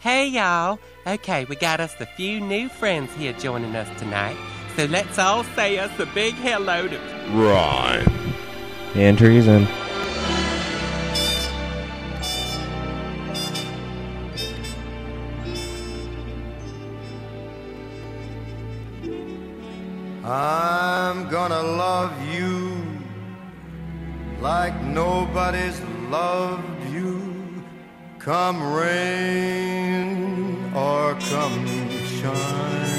Hey, y'all. Okay, we got us a few new friends here joining us tonight. So let's all say us a big hello to Rhyme and Treason. I'm gonna love you like nobody's loved you. Come rain or come shine.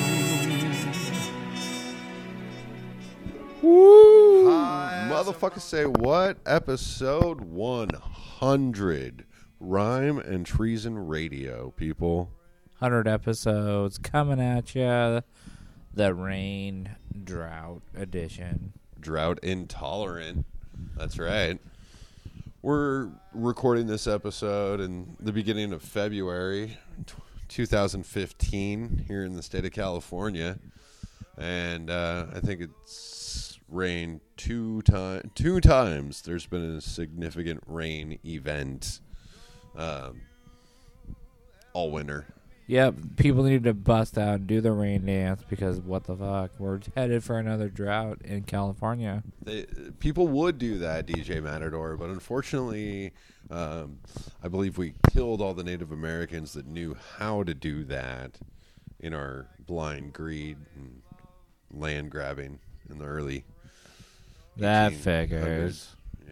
Woo! Motherfuckers say what? Episode 100. Rhyme and Treason Radio, people. 100 episodes coming at you. The rain drought edition. Drought intolerant. That's right. We're recording this episode in the beginning of February 2015 here in the state of California. And I think it's rained two times. There's been a significant rain event all winter. Yep, people need to bust out and do the rain dance because what the fuck? We're headed for another drought in California. People would do that, DJ Matador, but unfortunately, I believe we killed all the Native Americans that knew how to do that in our blind greed and land grabbing in the early That 1800s. figures. Yeah.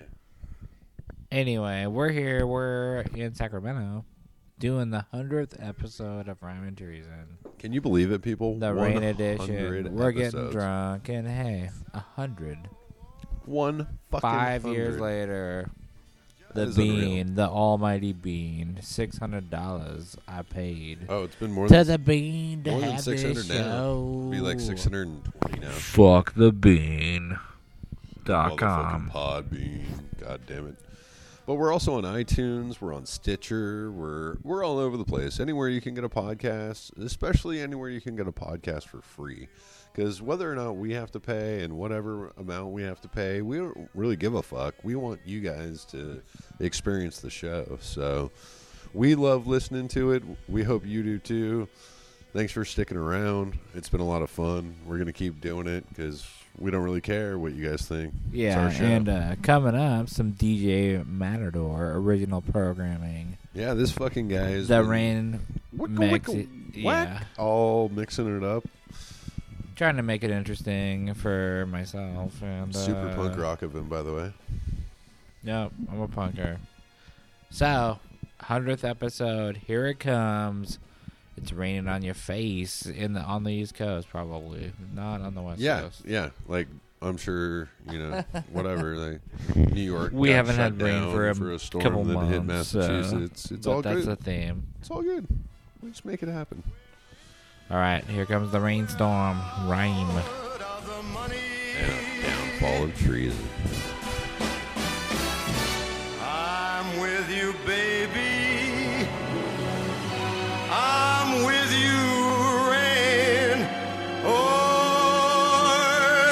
Anyway, we're here. We're in Sacramento doing the 100th episode of Rhyme and Treason. Can you believe it, people? The rain edition. We're getting episodes. drunk, and hey, 100. One fucking 5 years 100. later, the That is unreal. bean, the almighty bean, $600 I paid Oh, it's been more to than the bean to more than have 600 this now. show. It'd be like 620 now. Fuckthebean.com. Motherfucking Podbean. God damn it. But we're also on iTunes. We're on Stitcher. We're all over the place. Anywhere you can get a podcast, especially anywhere you can get a podcast for free. Because whether or not we have to pay and whatever amount we have to pay, we don't really give a fuck. We want you guys to experience the show. So we love listening to it. We hope you do too. Thanks for sticking around. It's been a lot of fun. We're going to keep doing it because we don't really care what you guys think. Yeah, it's our show. and coming up, some DJ Matador original programming. Yeah, this fucking guy is The rain mix. whack, all mixing it up. Trying to make it interesting for myself. And Super punk rock of him, by the way. Yep, I'm a punker. So, 100th episode, here it comes. It's raining on your face on the East Coast, probably. Not on the West Coast. Yeah, like, I'm sure, whatever, like, New York We got haven't shut had rain down for a storm couple that hit months, Massachusetts. It's but all that's good. the theme. It's all good. We just make it happen. All right, here comes the rainstorm. Rhyme. And a downfall of treason. I'm with you, baby. I'm with you, rain or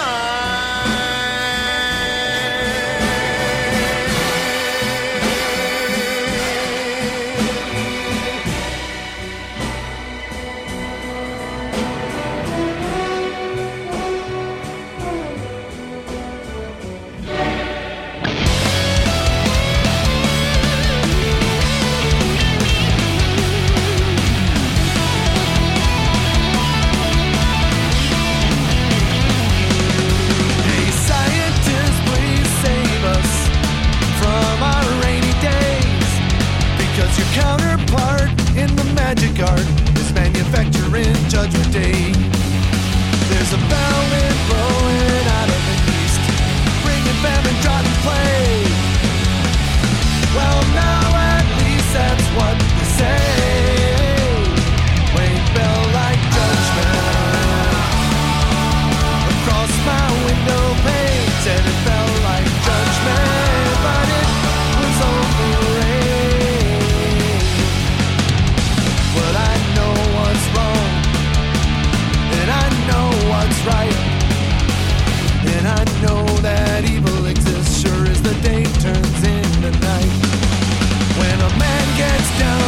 Hey, scientists, please save us from our rainy days. Because your counterpart in the magic art is manufacturing Judgment Day. There's a foul wind blowing out of the east, bringing famine, drought, and plague. Well, now at least that's what they say. Rain fell like judgment across my window panes, and it felt like judgment, but it was only rain. But I know what's wrong, and I know what's right, and I know that evil exists sure as the day turns into night. When a man gets down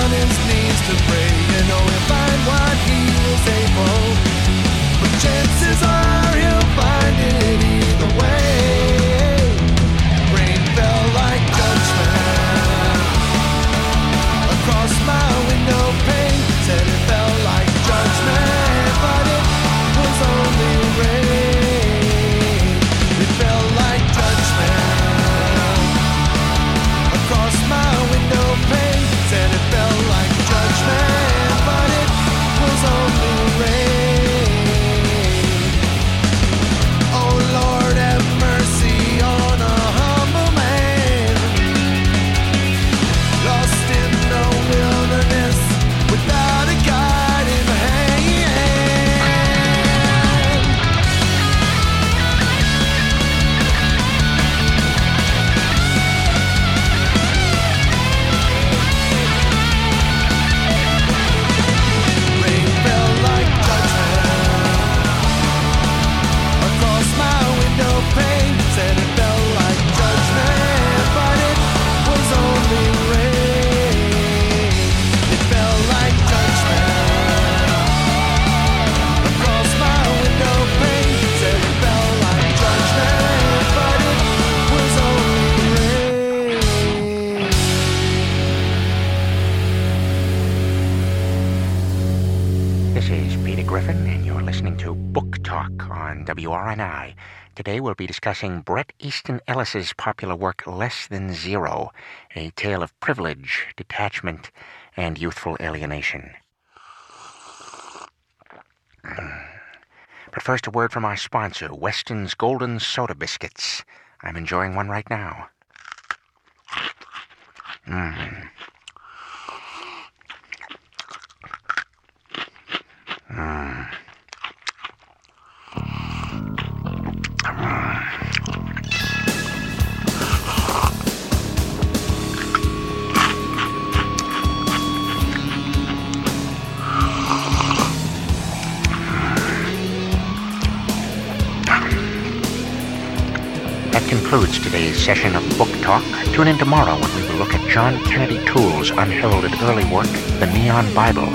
This is Peter Griffin, and you're listening to Book Talk on WRNI. Today we'll be discussing Bret Easton Ellis's popular work Less Than Zero, a tale of privilege, detachment, and youthful alienation. But first, a word from our sponsor, Weston's Golden Soda Biscuits. I'm enjoying one right now. That concludes today's session of Book Talk. Tune in tomorrow when we will look at John Kennedy Toole's unheralded early work, The Neon Bible.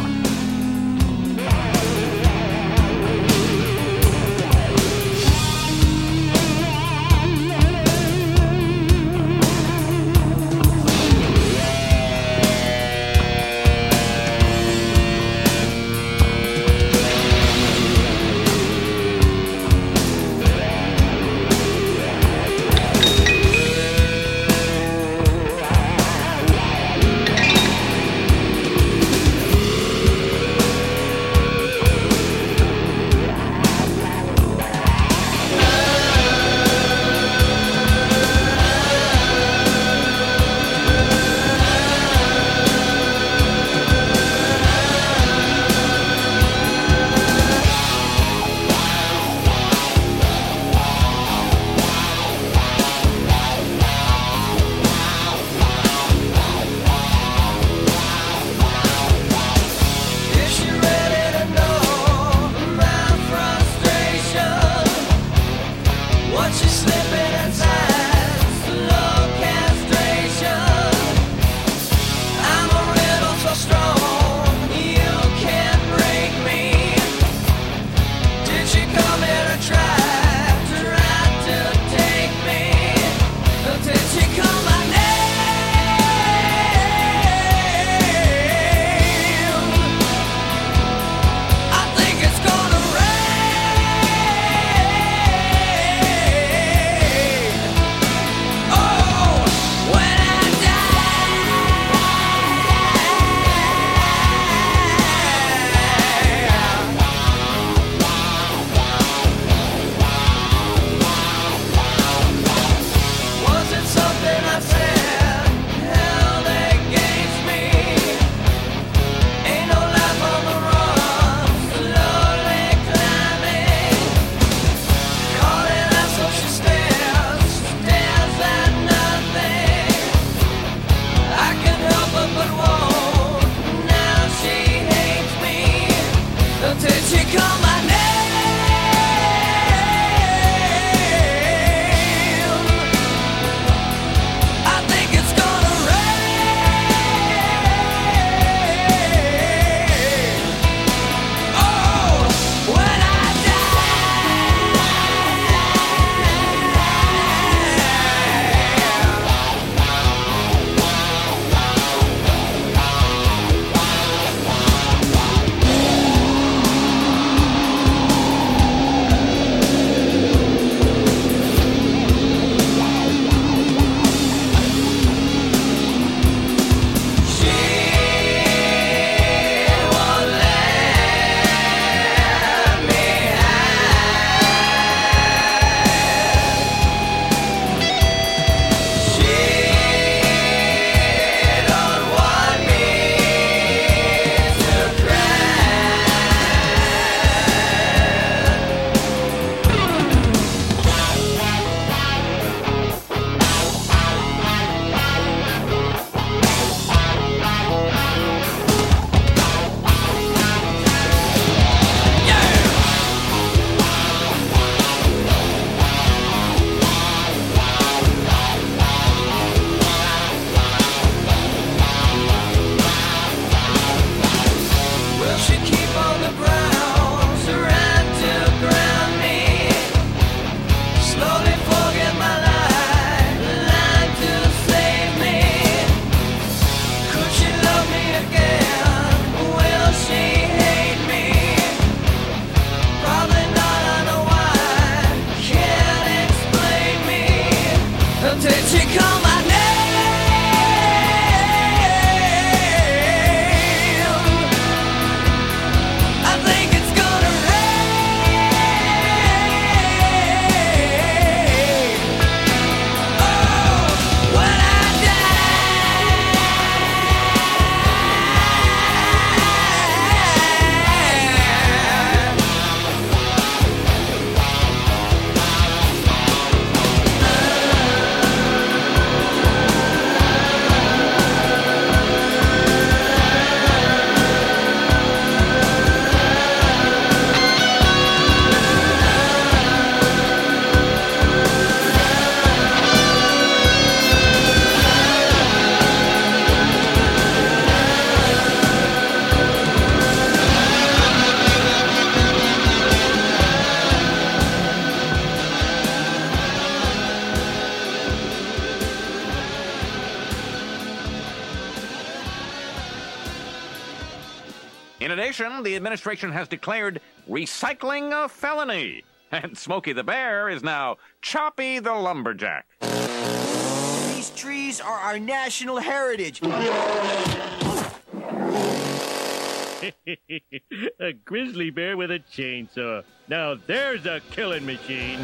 In addition, the administration has declared recycling a felony. And Smokey the Bear is now Choppy the Lumberjack. These trees are our national heritage. A grizzly bear with a chainsaw. Now there's a killing machine.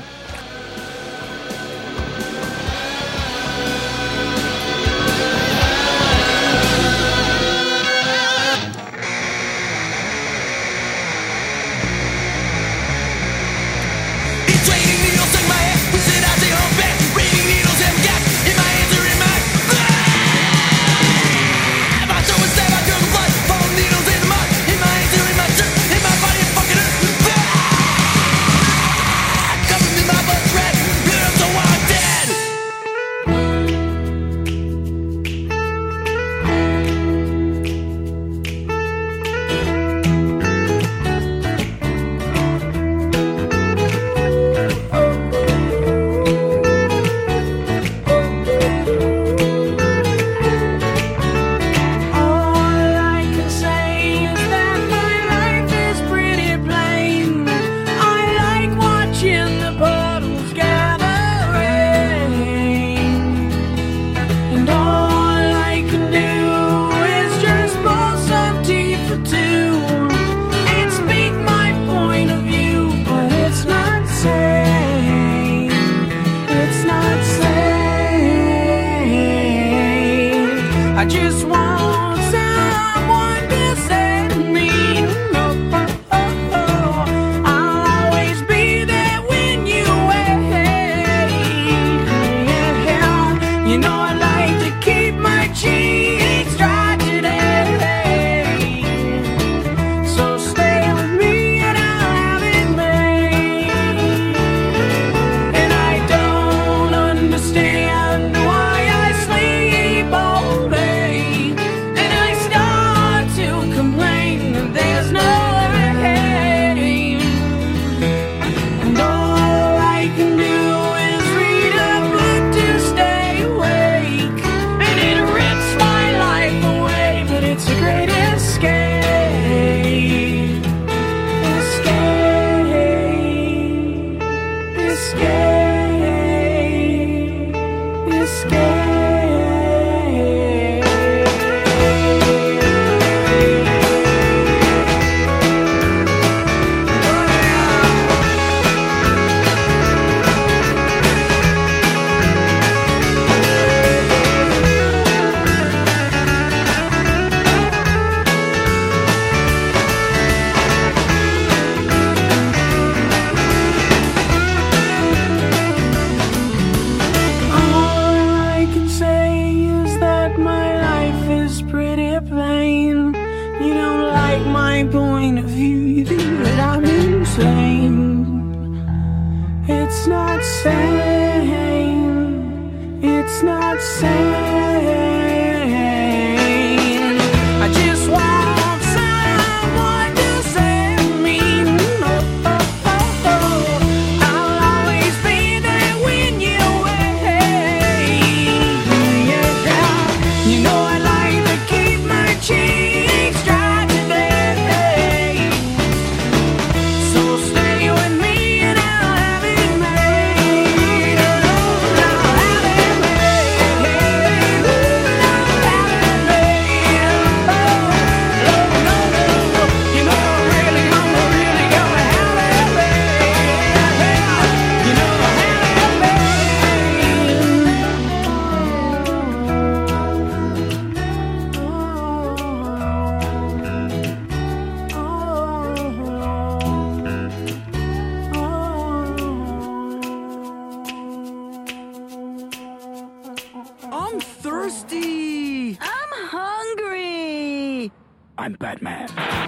I'm Batman.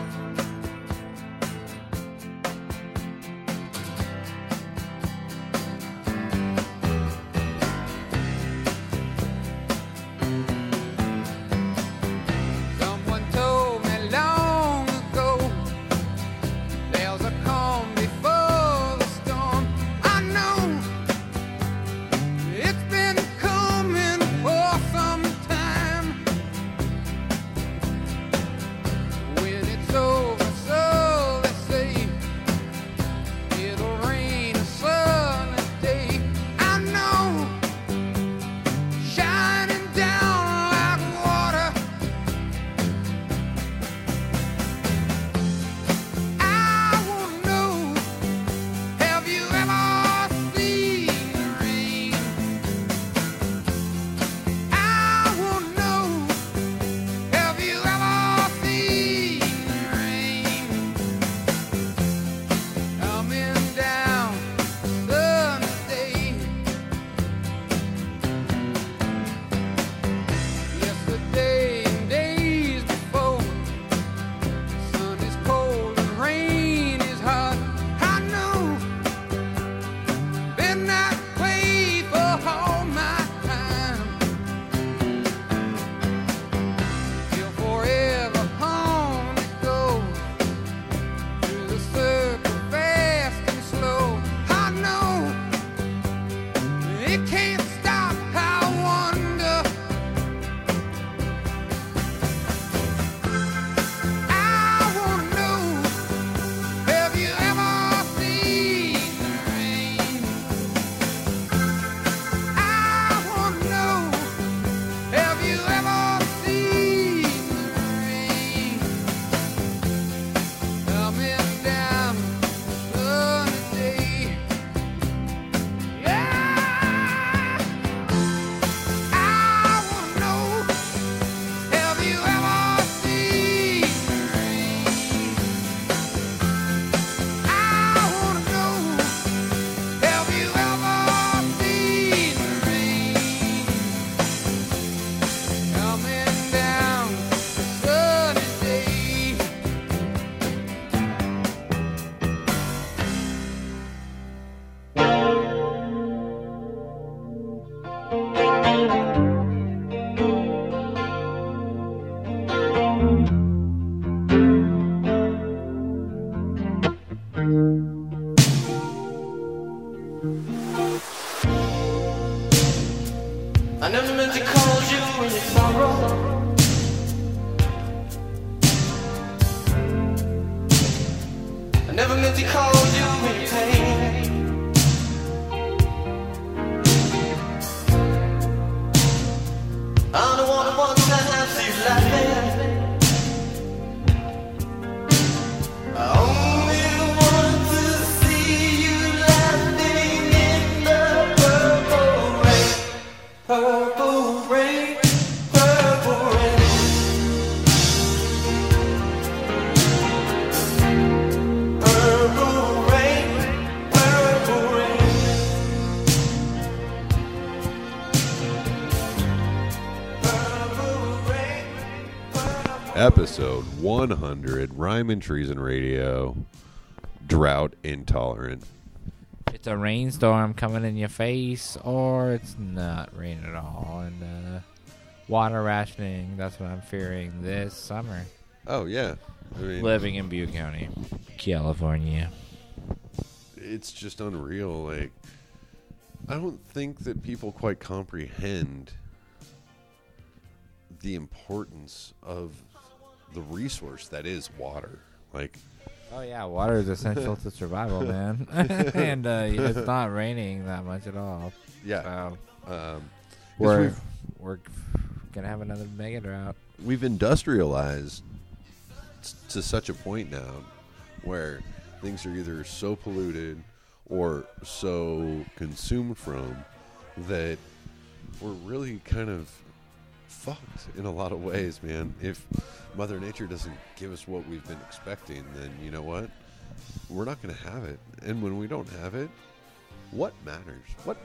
Someone told me long ago there's a calm before the storm. I know it's been coming for some time. When it's over, never meant to cause you any pain. I'm the one who wants to see you laughing. I only want to see you laughing in the purple rain. Purple rain, purple rain. Purple rain, purple rain. Episode 100, Rhyme Treason Radio, Drought Intolerant. It's a rainstorm coming in your face, or it's not raining at all. And water rationing, that's what I'm fearing this summer. Oh, yeah. I mean, living in Butte County, California. It's just unreal. Like, I don't think that people quite comprehend the importance of the resource that is water. Like, oh yeah, water is essential to survival, man. And it's not raining that much at all. Yeah. So we're gonna have another mega drought. We've industrialized to such a point now where things are either so polluted or so consumed from that we're really kind of fucked in a lot of ways, man. If Mother Nature doesn't give us what we've been expecting, then you know what? We're not going to have it. And when we don't have it, what matters? What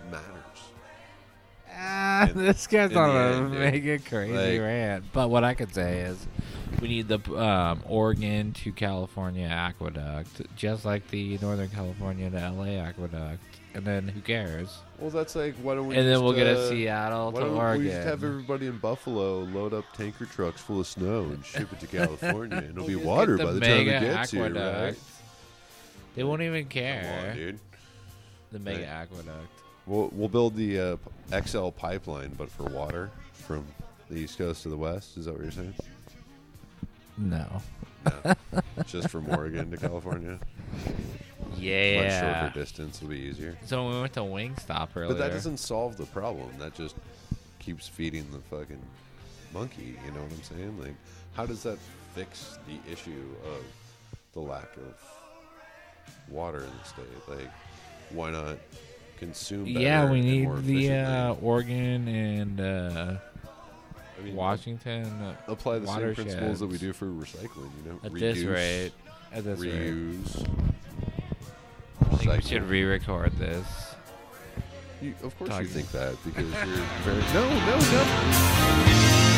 matters? This guy's on a end, mega crazy rant. But what I could say is we need the Oregon to California aqueduct, just like the Northern California to LA aqueduct. And then who cares? Well, that's like, why don't we and just, then we'll get a Seattle to Oregon. We just have everybody in Buffalo load up tanker trucks full of snow and ship it to California, and it'll be water by the time it gets here, right? They won't even care. Come on, dude. The mega aqueduct. We'll build the XL pipeline, but for water from the East Coast to the West. Is that what you're saying? No. No. Just from Oregon to California? Yeah. Much shorter distance will be easier. So we went to Wingstop earlier. But that doesn't solve the problem. That just keeps feeding the fucking monkey. You know what I'm saying? Like, how does that fix the issue of the lack of water in the state? Like, why not consume better? Yeah, we need more the Oregon and Washington apply the same watersheds. principles that we do for recycling. You know, at reduce, this rate, reuse. I think we should re-record this. Of course you think that, because you're very... No.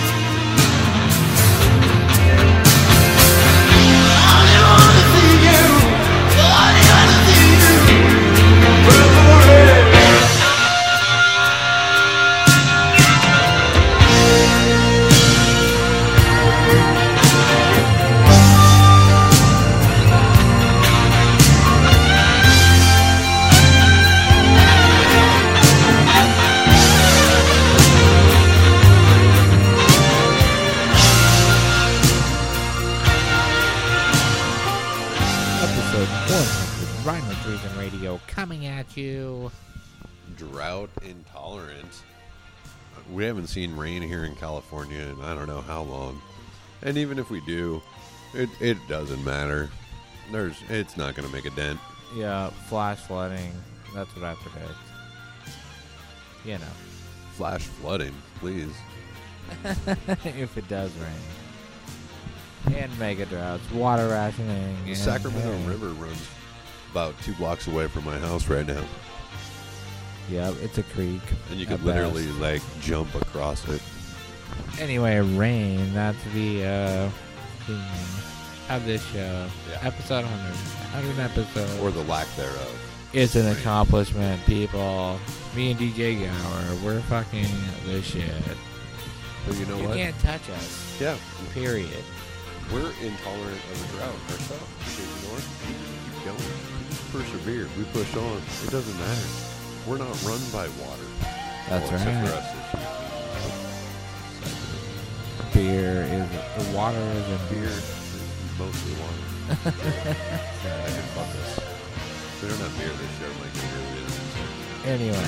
Coming at you. Drought intolerant. We haven't seen rain here in California in I don't know how long. And even if we do, it doesn't matter. It's not going to make a dent. Yeah, flash flooding. That's what I predict. You know. Flash flooding, please. If it does rain. And mega droughts, water rationing. The Sacramento River runs about 2 blocks away from my house right now. Yeah, it's a creek. And you could literally like jump across it. Anyway, rain. That's the theme of this show. Yeah. Episode 100 episodes. Or the lack thereof. It's an accomplishment, people. Me and DJ Gower, we're fucking this shit. But you know what? You can't touch us. Yeah. Period. We're intolerant of a drought ourselves. Because you know what? We keep going. Persevere. We push on. It doesn't matter. We're not run by water. That's right. Except for us. Beer is the water is in beer. most of the water. I can fuck this. If we don't have beer, this show might get really Anyway.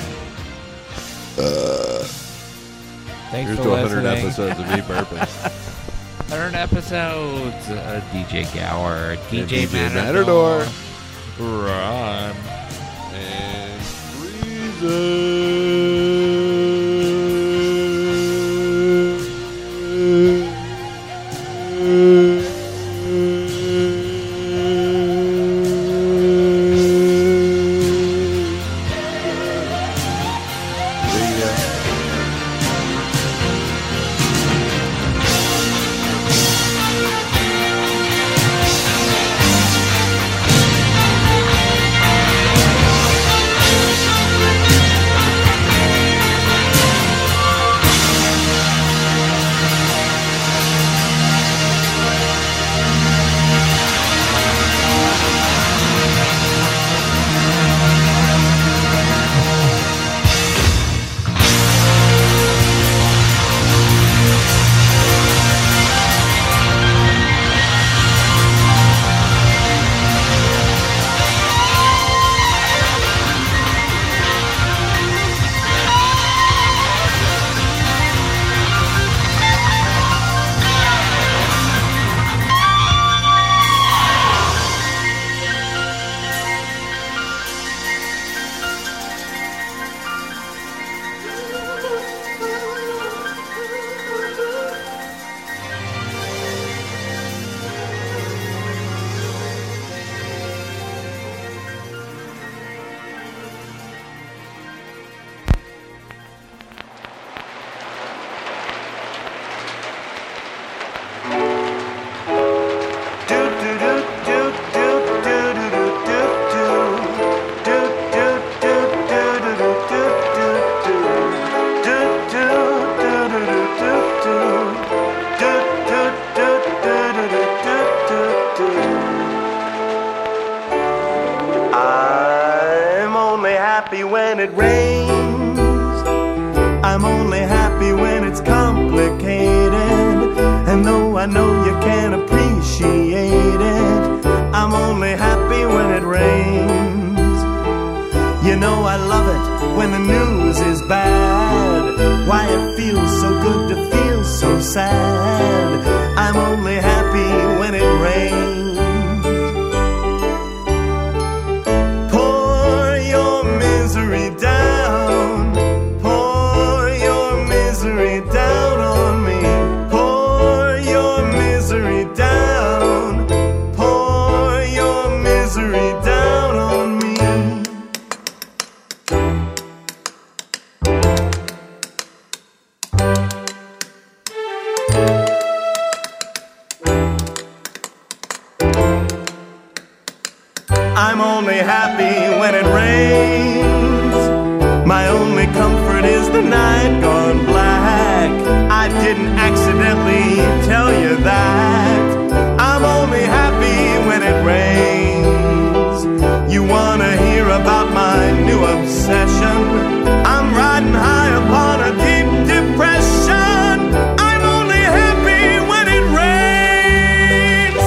Thanks Here's for to 100 listening. episodes of me burping. 100 episodes. DJ Gower, DJ Matador. Run. And Reason. happy when it rains. I'm only happy when it's complicated. And though I know you can't appreciate it, I'm only happy when it rains. You know I love it when the news is bad. Why it feels so good to feel so sad. I'm only happy when it rains. Pour your misery down. Pour your misery down on me. Pour your misery down. Pour your misery down on me. I'm only happy when it rains. My only comfort is the night gone black. I didn't accidentally tell you that. I'm only happy when it rains. You wanna hear about my new obsession? I'm riding high upon a deep depression. I'm only happy when it rains.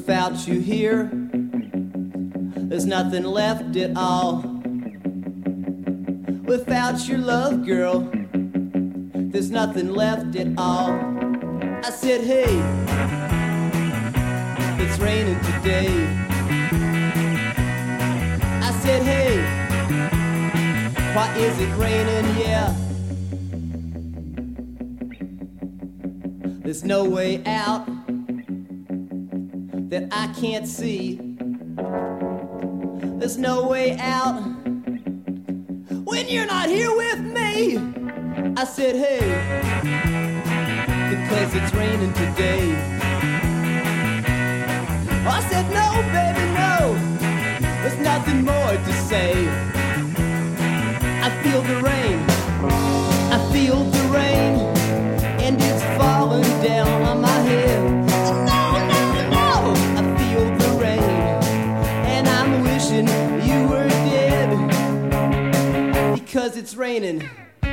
Without you here, there's nothing left at all. Without your love, girl, there's nothing left at all. I said, hey, it's raining today. I said, hey, why is it raining? Yeah. There's no way out that I can't see. There's no way out when you're not here with me. I said, hey, because it's raining today. I said, no, baby, no, there's nothing more to say. I feel the rain, I feel the rain, and it's falling down on my head. No, no, no, I feel the rain, and I'm wishing you were dead, because it's raining.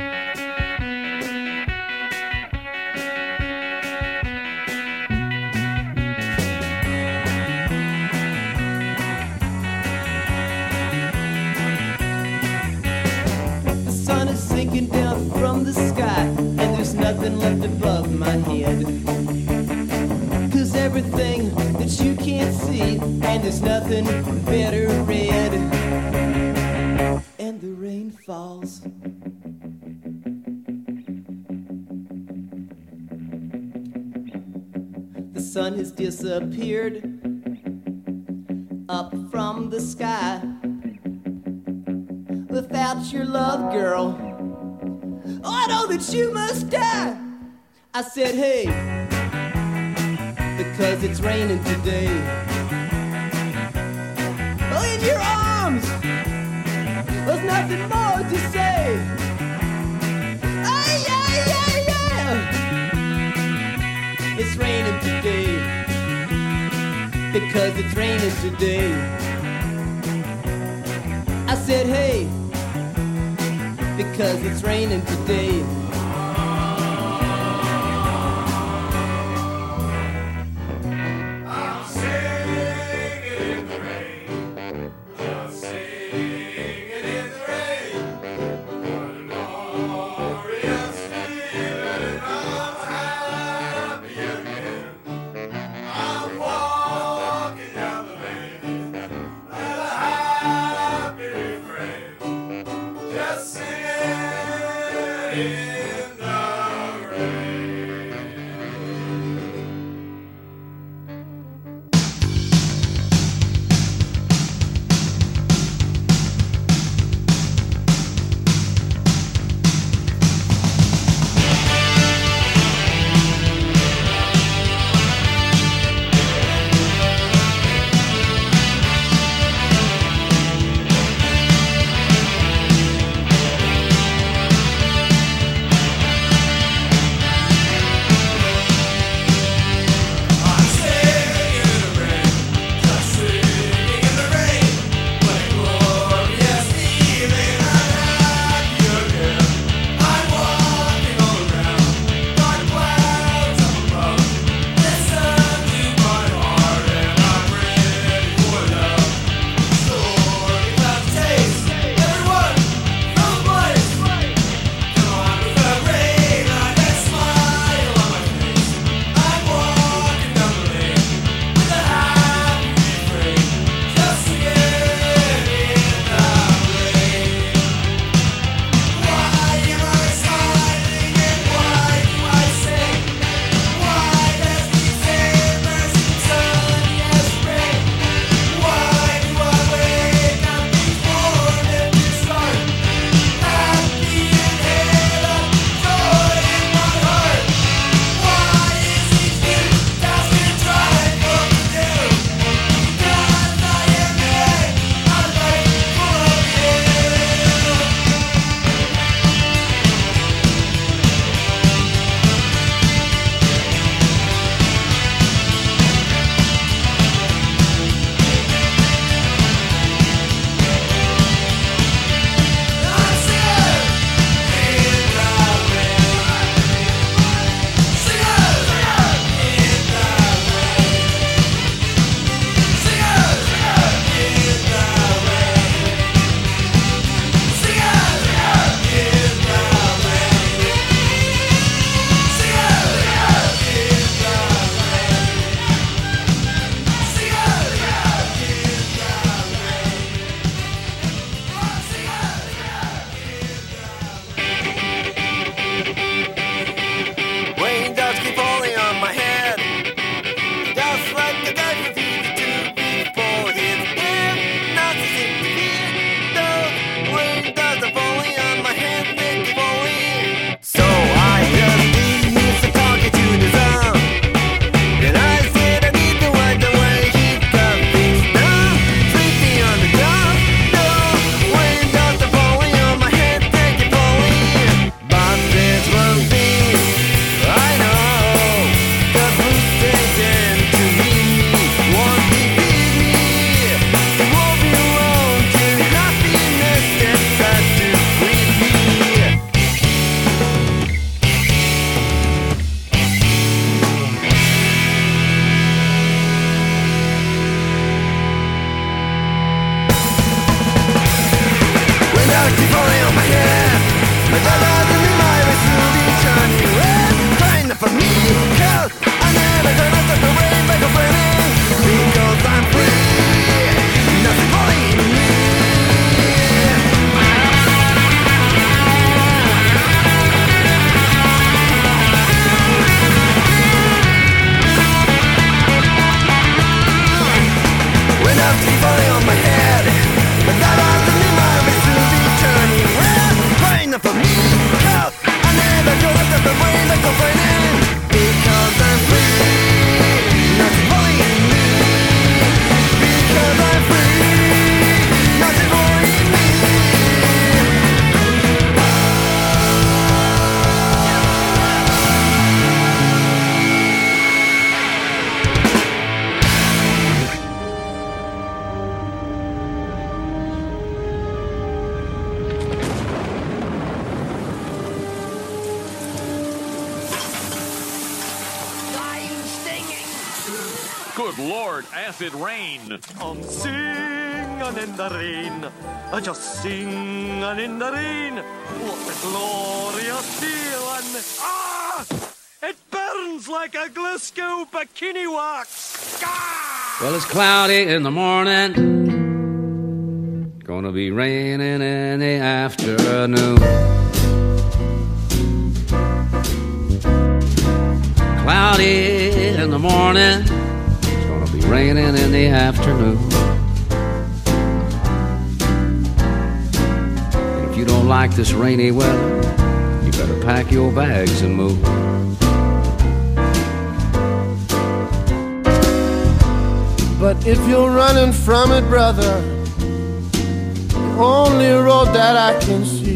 The sun is sinking down from the sky, and there's nothing left above my head. 'Cause everything that you can't see, and there's nothing better red. And the rain falls. The sun has disappeared up from the sky. Without your love, girl, oh, I know that you must die. I said, hey, because it's raining today. Oh, in your arms, there's nothing more to say. Oh, yeah, yeah, yeah. It's raining today, because it's raining today. I said, hey, because it's raining today. I'm singing in the rain. I'm singing in the rain. What a glorious feeling. I'm happy again. I'm walking down the lane with a happy refrain. Just singing in Good Lord, acid rain. I'm singing in the rain, just singing in the rain. What a glorious feeling! Ah! It burns like a Glasgow bikini wax. Ah! Well, it's cloudy in the morning, gonna be raining in the afternoon. Cloudy in the morning, it's gonna be raining in the afternoon. And if you don't like this rainy weather, you better pack your bags and move. But if you're running from it, brother, the only road that I can see.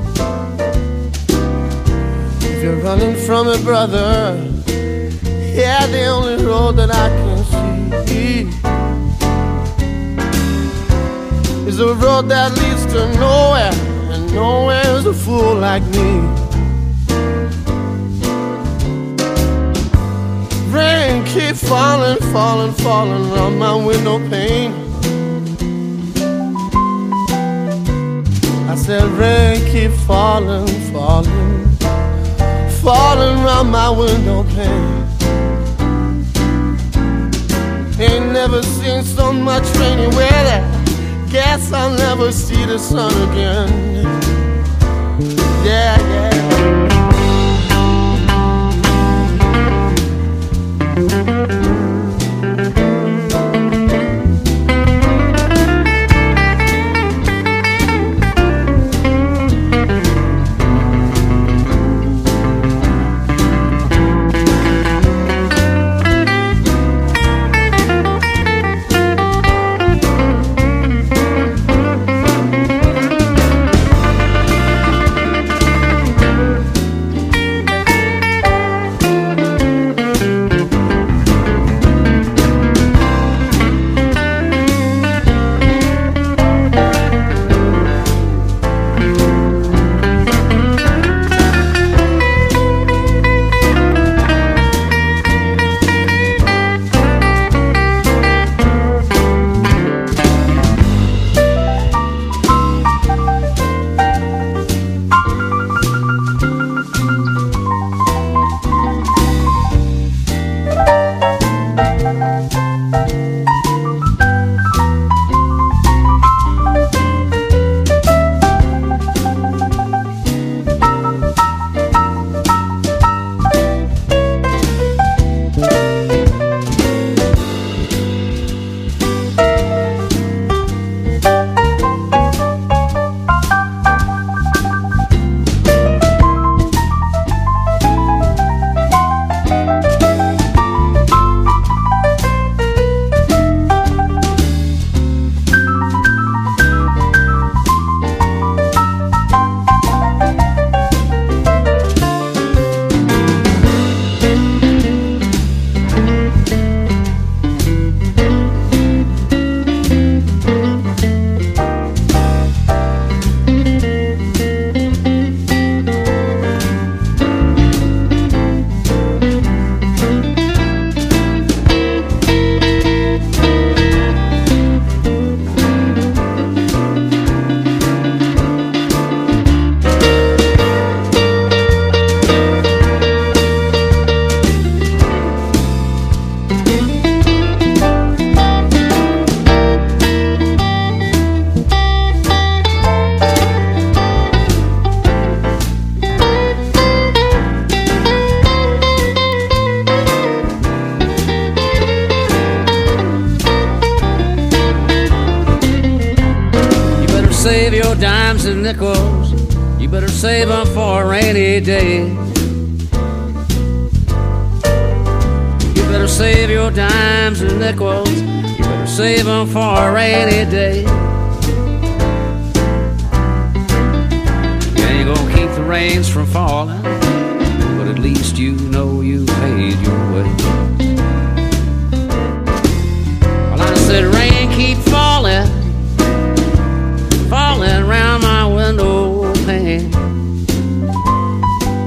If you're running from it, brother, yeah, the only road that I can see is a road that leads to nowhere, and nowhere is a fool like me. Rain keep falling, falling, falling on my window pane. I said rain keep falling, falling, falling on my window pane. Ain't never seen so much rainy weather. Guess I'll never see the sun again. Yeah, yeah. Save your dimes and nickels, you better save them for a rainy day. You better save your dimes and nickels, you better save them for a rainy day. Yeah, you're gonna keep the rains from falling, but at least you know you paid your way. Well, I said rain keep falling, falling round my window pane.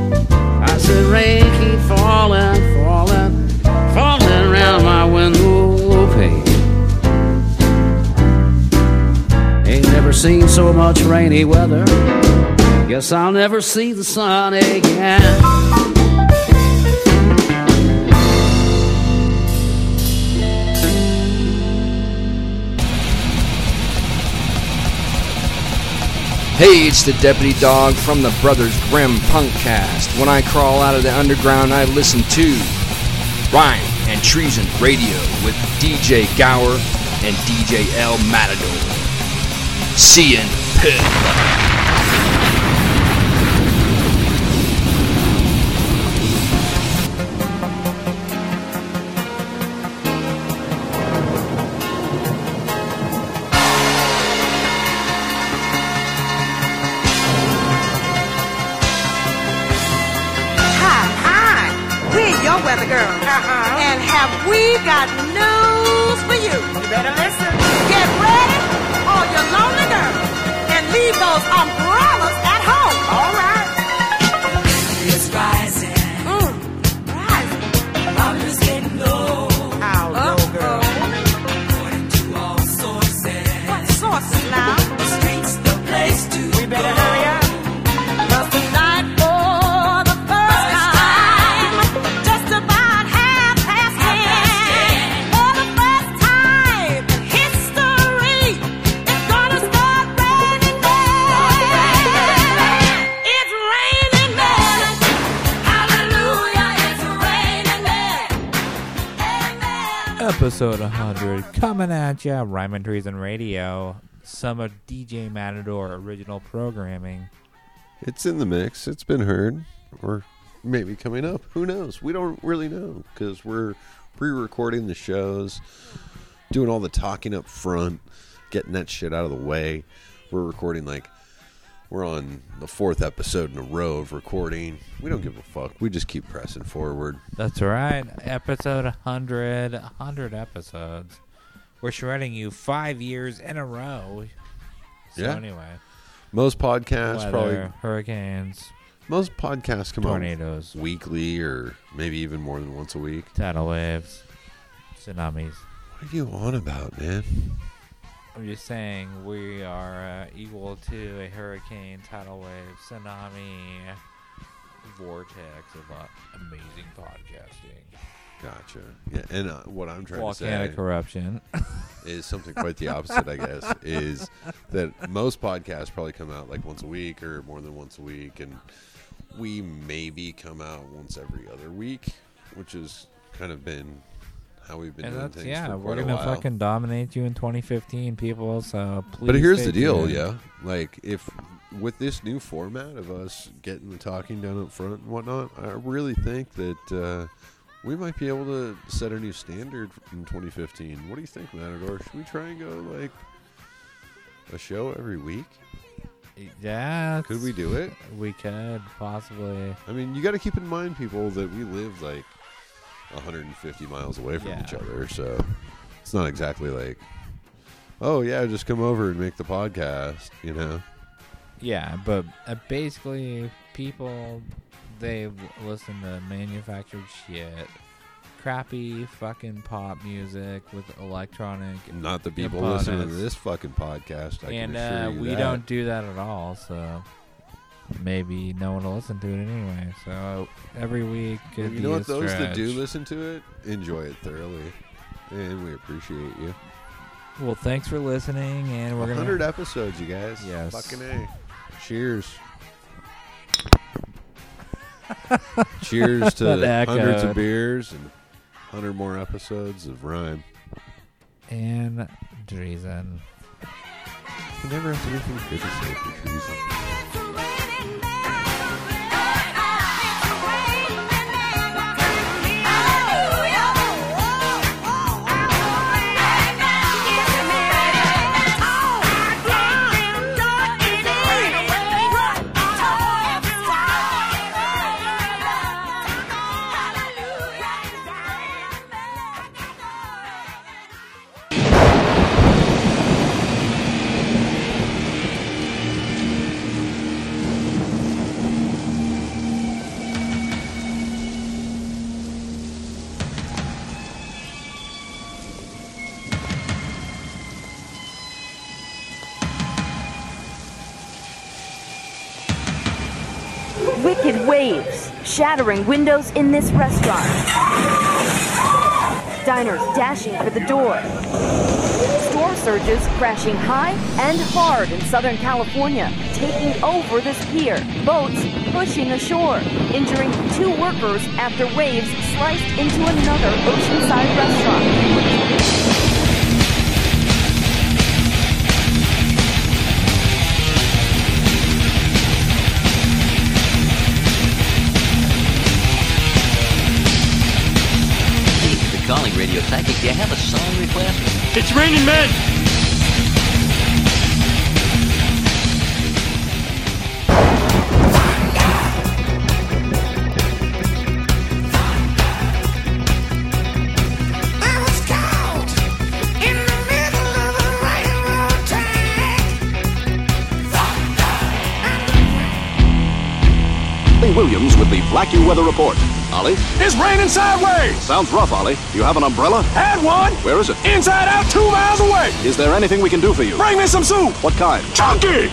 I said rain keep falling, falling, falling round my window seen so much rainy weather. Guess I'll never see the sun again. Hey, it's the Deputy Dog from the Brothers Grimm Punkcast. When I crawl out of the underground, I listen to Rhyme and Treason Radio with DJ Gower and DJ El Matador. See you in the pit. And have we got news for you? You better listen. Get ready, all you lonely girls, and leave those umbrellas at home. All right. It's rising. Rising. Problems getting low. How low, girl? According to all sources. What sources now? The streets, the place to We better hurry up. 'Cause tonight, for the first time, just about 10:30, for the first time in history, it's gonna start raining men. It's raining men. Hallelujah, it's raining men. Episode 100 coming at ya. Rhyme and Treason Radio. Some of DJ Matador original programming. It's in the mix. It's been heard. Or maybe coming up. Who knows? We don't really know because we're pre-recording the shows, doing all the talking up front, getting that shit out of the way. We're recording we're on the 4th episode in a row of recording. We don't give a fuck. We just keep pressing forward. That's right. Episode 100. 100 episodes. We're shredding you 5 years in a row. So Yeah. anyway. Most podcasts Weather, probably hurricanes. Most podcasts come tornadoes, out weekly or maybe even more than once a week. Tidal waves, tsunamis. What are you on about, man? I'm just saying we are equal to a hurricane, tidal wave, tsunami, vortex of amazing podcasting. Gotcha. Yeah, and what I'm trying Volcanic to say eruption is something quite the opposite, I guess, is that most podcasts probably come out once a week or more than once a week, and we maybe come out once every other week, which has kind of been how we've been doing things for we're quite a gonna while. fucking dominate you in 202015, people. So please. But here's stay the deal, tuned. yeah. If with this new format of us getting the talking down up front and whatnot, I really think that we might be able to set a new standard in 2015. What do you think, Matador? Should we try and go a show every week? Yeah. Could we do it? We could, possibly. I mean, you got to keep in mind, people, that we live 150 miles away from each other, so it's not exactly oh yeah, just come over and make the podcast, you know? Yeah, but basically, people, they listen to manufactured shit, crappy fucking pop music with electronic. Not the people components. listening to this fucking podcast. I can assure you we that. don't do that at all. So maybe no one will listen to it anyway. So every week, could You be know a what? Those that do stretch. listen to it enjoy it thoroughly, and we appreciate you. Well, thanks for listening, and we're 100 gonna episodes, you guys. Yes. Fucking A. Cheers. Cheers to That hundreds echoed. of beers and 100 more episodes of Rhyme. and Treason. You never have anything good to say for Treason. Wicked waves shattering windows in this restaurant. Diners dashing for the door. Storm surges crashing high and hard in Southern California, taking over this pier. Boats pushing ashore, injuring 2 workers after waves sliced into another oceanside restaurant. Calling Radio Psychic. Do you have a song request? It's raining men! Ollie Williams with the Blackie Weather Report. Ollie? It's raining sideways! Sounds rough, Ollie. You have an umbrella? Had one! Where is it? Inside out, 2 miles away! Is there anything we can do for you? Bring me some soup! What kind? Chunky!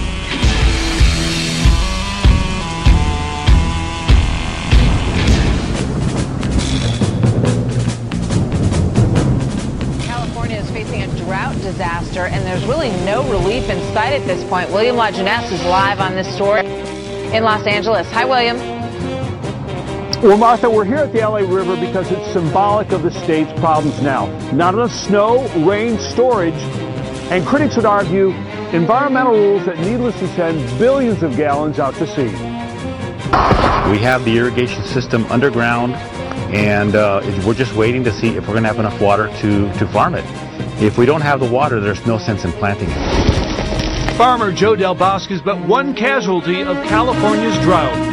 California is facing a drought disaster, and there's really no relief in sight at this point. William LaJeunesse is live on this story in Los Angeles. Hi, William. Well, Martha, we're here at the LA River because it's symbolic of the state's problems now. Not enough snow, rain, storage, and critics would argue environmental rules that needlessly send billions of gallons out to sea. We have the irrigation system underground, and we're just waiting to see if we're going to have enough water to farm it. If we don't have the water, there's no sense in planting it. Farmer Joe Del Bosque is but one casualty of California's drought.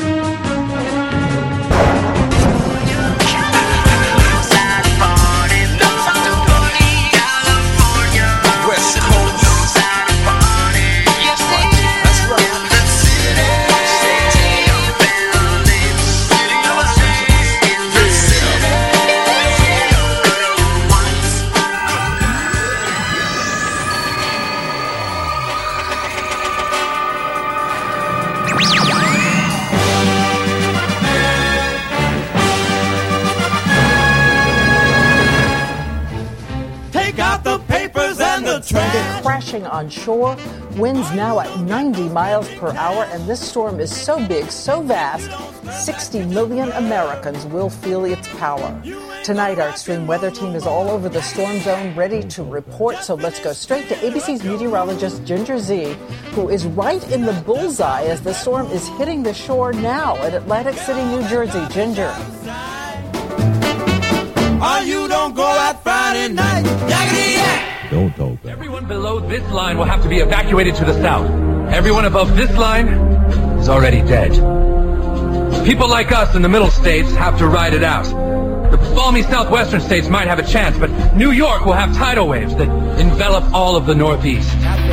Crashing on shore, winds now at 90 miles per hour, and this storm is so big, so vast, 60 million Americans will feel its power. Tonight, our extreme weather team is all over the storm zone, ready to report, so let's go straight to ABC's meteorologist Ginger Z, who is right in the bullseye as the storm is hitting the shore now at Atlantic City, New Jersey. Ginger. Oh, you don't go out Friday night. Yakety-yak. Don't open. Everyone below this line will have to be evacuated to the south. Everyone above this line is already dead. People like us in the middle states have to ride it out. The balmy southwestern states might have a chance, but New York will have tidal waves that envelop all of the northeast.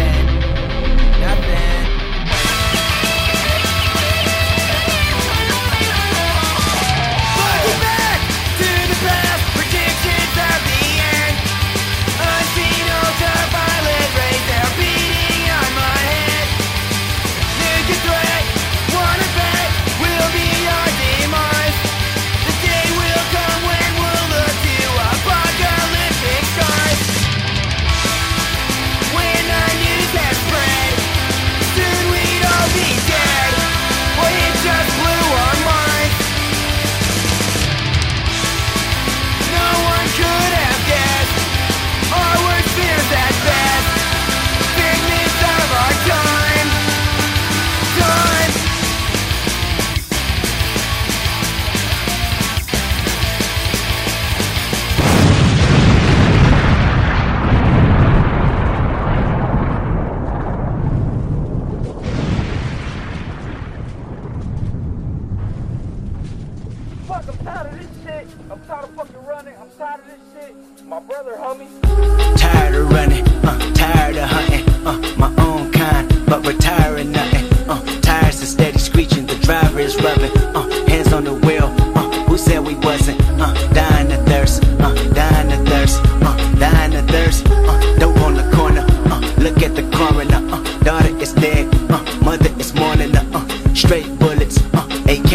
Tired of running, tired of hunting, my own kind, but retiring nothing. Tires are steady screeching, the driver is rubbing, hands on the wheel. Who said we wasn't? Dying of thirst, dying of thirst, dying of thirst. Dope on the corner, look at the coroner. Daughter is dead, mother is mourning. Straight bullets, AK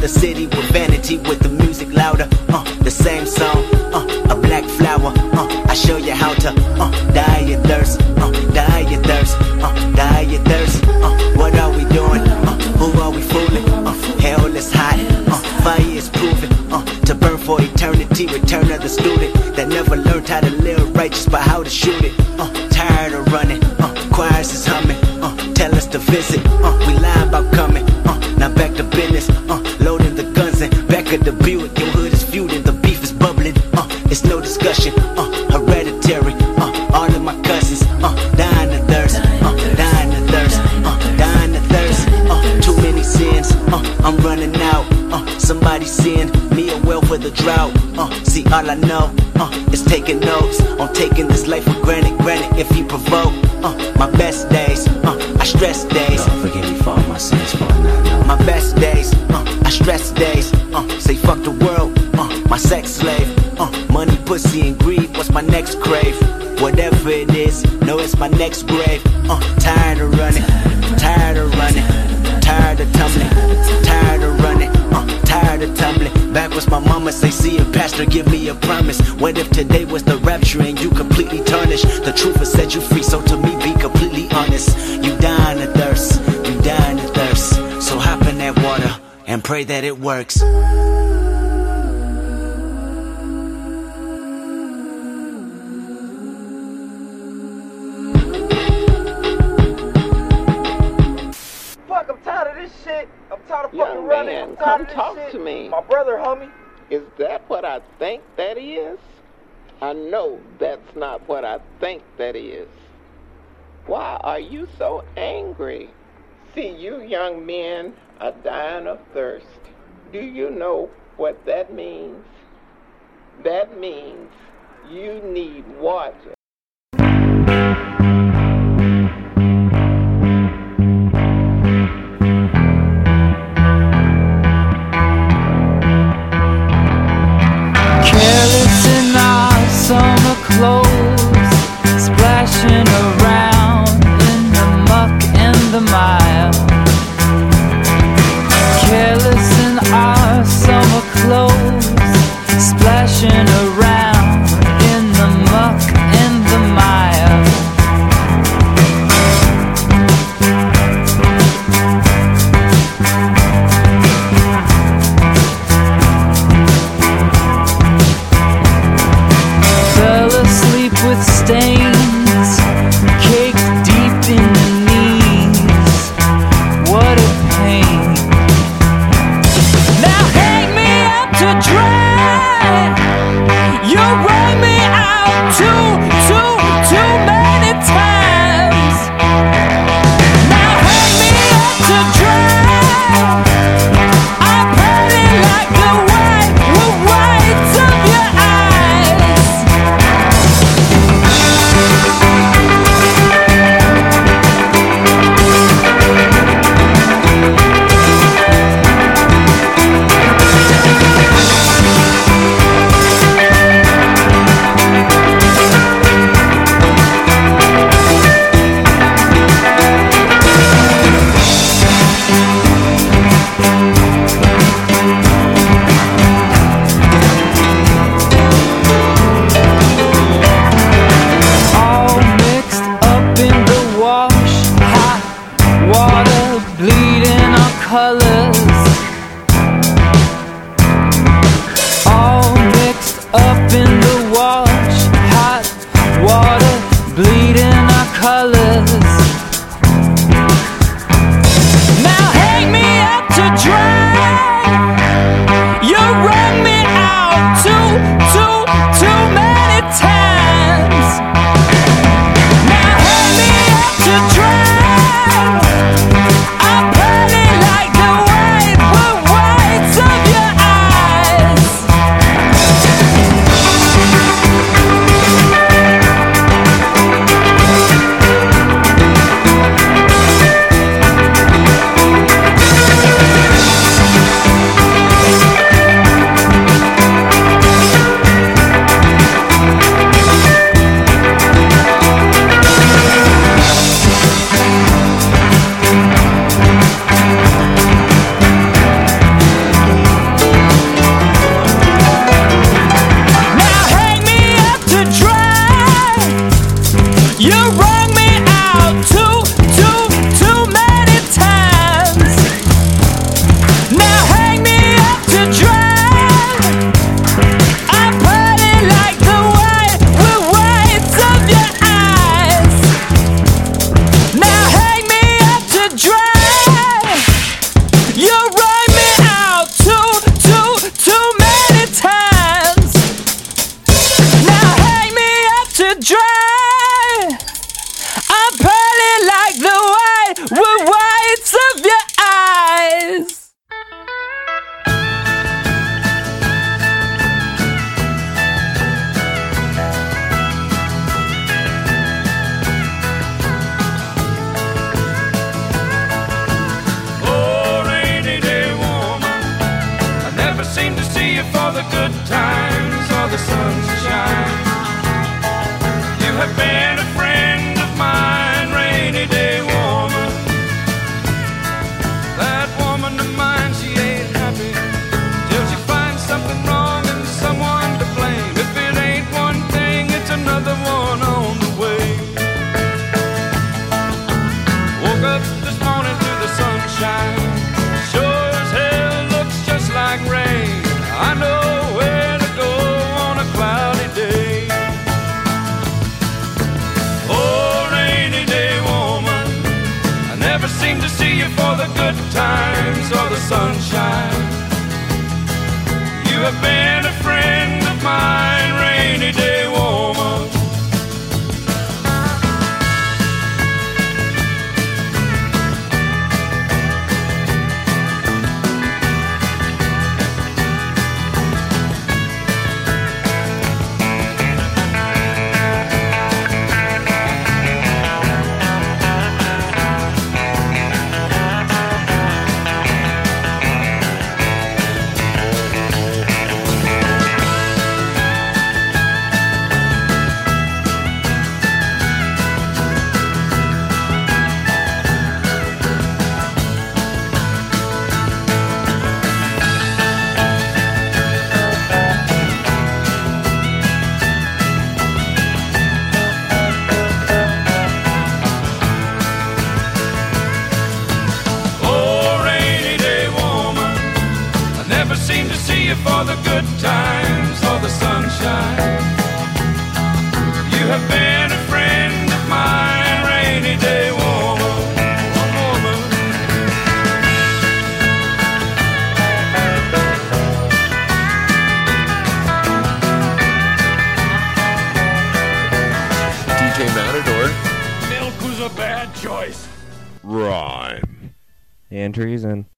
the city with vanity, with the music louder. The same song, a black flower. I show you how to die your thirst, die your thirst, die your thirst. What are we doing? Who are we fooling? Hell is hot, fire is proven to burn for eternity. Return of the student that never learned how to live righteous, but how to shoot it. Tired of running, choirs is humming. Tell us to visit, we lie about coming. Now back to business, loading the guns and back at the Buick. Your hood is feuding, the beef is bubbling. It's no discussion, hereditary. All of my cousins, dying of thirst, dying of thirst, dying of thirst. Too many sins, I'm running out. Somebody send me a well for the drought. See, all I know is taking notes on taking this life for granted. Granted, if you provoke my best days, I stress days. Forgive me for all my sins, for my best days, I stress days. Say fuck the world, my sex slave. Money, pussy, and greed. What's my next crave? Whatever it is, no, it's my next grave. Tired of running, tired of running, tired of tumbling, tired of running, tired of tumbling. Backwards, my mama say, see a pastor, give me a promise. What if today was the rapture and you completely tarnished? The truth will set you free, so to me, be completely honest. You dying of thirst, you dying of thirst. So hop in that water and pray that it works. Fuck, I'm tired of this shit. I'm tired of Young fucking running. man, I'm tired come of this talk shit. to me. My brother, homie. Is that what I think that is? I know that's not what I think that is. Why are you so angry? See, you young men are dying of thirst. Do you know what that means? That means you need water. Careless in our summer clothes, splashing around in the muck and the mire. Careless in our summer clothes, splashing around in the muck and the mire. Fell asleep with stains caked deep in the knees. What a pain. Now hang me up to dry. You wrung me out too many times. Now hang me up to dry. I'm burning like the whites of your eyes. All mixed up in the wash, hot water bleeding our colors. All mixed up in the wash, hot water bleeding our colors. Now hang me up to dry. You wrung me out too many times. Now hang me up to dry. I'm burning like the whites of your eyes. dry. I'm pearly like the whites of your eyes. Oh, rainy day woman, I never seem to see you for the good times or the sunshine. You have been a friend of mine, rainy day woman. That woman of mine, she ain't happy till she finds something wrong and someone to blame. If it ain't one thing, it's another one on the way. Woke up this morning to the sunshine, sure as hell looks just like rain. I know where to go on a cloudy day. Oh, rainy day woman, I never seem to see you for the good times or the sunshine. You have been a friend of mine, rainy day woman. Oh, rainy day woman, I never seem to see you for the good times or the sunshine. You have been a friend of mine, rainy day woman. Woman. DJ Matador. Milk was a bad choice. Rhyme. And treason.